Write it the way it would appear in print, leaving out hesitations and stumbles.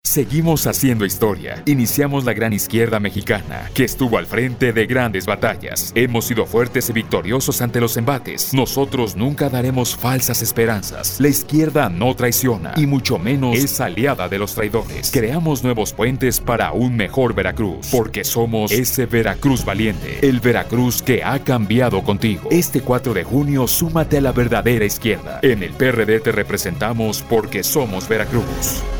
Seguimos haciendo historia. Iniciamos la gran izquierda mexicana, que estuvo al frente de grandes batallas. Hemos sido fuertes y victoriosos ante los embates. Nosotros nunca daremos falsas esperanzas. La izquierda no traiciona, y mucho menos es aliada de los traidores. Creamos nuevos puentes para un mejor Veracruz, porque somos ese Veracruz valiente, el Veracruz que ha cambiado contigo. Este 4 de junio, súmate a la verdadera izquierda. En el PRD te representamos porque somos Veracruz.